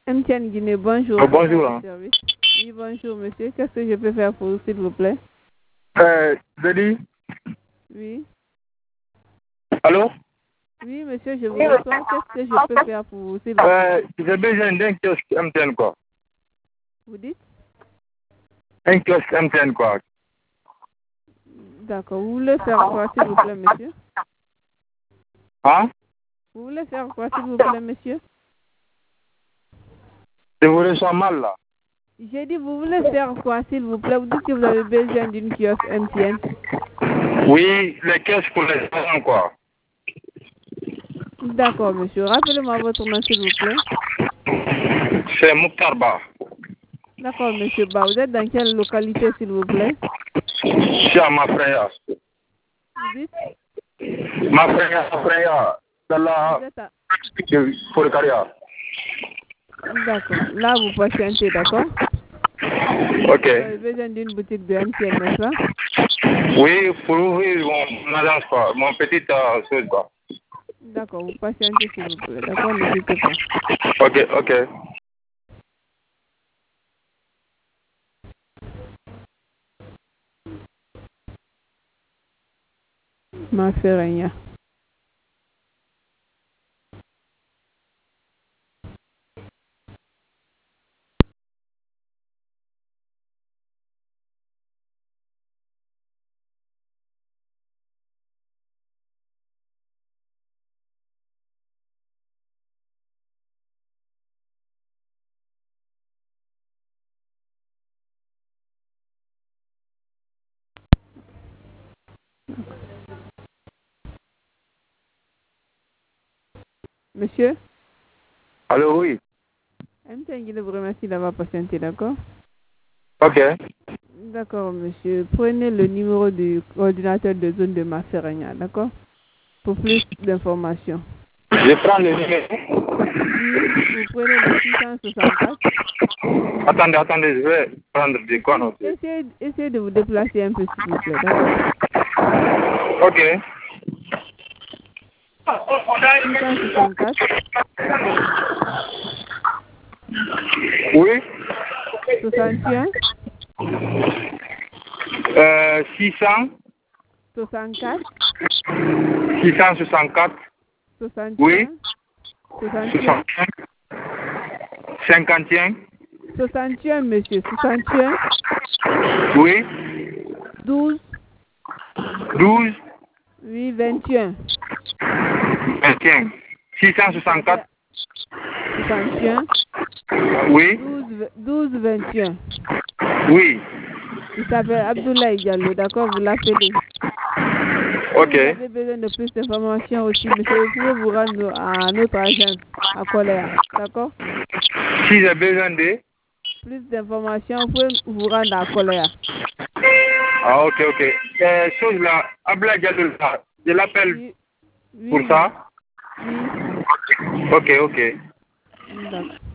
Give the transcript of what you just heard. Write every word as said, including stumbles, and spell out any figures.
M T N Guinée, bonjour. Oh, bonjour. Hein. Oui, bonjour, monsieur. Qu'est-ce que je peux faire pour vous, s'il vous plaît? Euh, je dis. Oui. Allô? Oui, monsieur, je vous reçois. Qu'est-ce que je peux faire pour vous, s'il vous plaît? Euh, j'ai besoin d'un kiosque M T N, quoi. Vous dites? Un kiosque M T N, quoi. D'accord. Vous voulez faire quoi, s'il vous plaît, monsieur? Hein? Vous voulez faire quoi, s'il vous plaît, monsieur? Je vous reçois mal, là. J'ai dit, vous voulez faire quoi, s'il vous plaît? Vous dites que vous avez besoin d'une kiosque M T N. Oui, les kiosques pour les parents, quoi. D'accord, monsieur. Rappelez-moi votre nom, s'il vous plaît. C'est Mouktar Ba. D'accord, monsieur Ba. Vous êtes dans quelle localité, s'il vous plaît? C'est à ma frère. Vous dites? Ma frère, ma frère, dans la... Vous êtes à... Pour le carrière. D'accord. Là, vous patientez, d'accord? Ok. Vous avez besoin d'une boutique de M T N, n'est-ce pas? Oui, pour ouvrir mon agence, quoi. Mon petit euh, chose, quoi. D'accord, vous patientez, s'il vous plaît. D'accord, ne quittez pas. Ok, ok. Ma frère. Monsieur? Allô, oui. M T N Guinée vous remercie d'avoir patienté, d'accord? Ok. D'accord, monsieur. Prenez le numéro du coordinateur de zone de Masseragna, d'accord? Pour plus d'informations. Je prends le numéro. Oui, vous prenez le six cent soixante-quatre. Attendez, attendez, je vais prendre des quoi aussi. Essayez, essayez de vous déplacer un peu, s'il vous plaît, d'accord? Ok. six cent soixante-quatre. Oui. soixante et un. Euh, six cents. soixante-quatre. six cent soixante-quatre. soixante et un. Oui. soixante et un. cinquante et un. soixante et un, monsieur. soixante et un. Oui. douze. douze. Oui, vingt et un. vingt et un. six cent soixante-quatre. soixante et un. Oui. douze, vingt et un. Oui. Il s'appelle Abdoulaye Diallo, d'accord? Vous l'appelez. Ok. Si vous avez besoin de plus d'informations aussi, monsieur, vous pouvez vous rendre à notre agence à Coléa, d'accord? Si j'ai besoin de... Plus d'informations, vous pouvez vous rendre à Coléa. Ah, ok, ok. Euh, chose là, Abdoulaye Diallo, là, je l'appelle Oui, oui, pour oui. ça. Oui. Ok, ok. D'accord.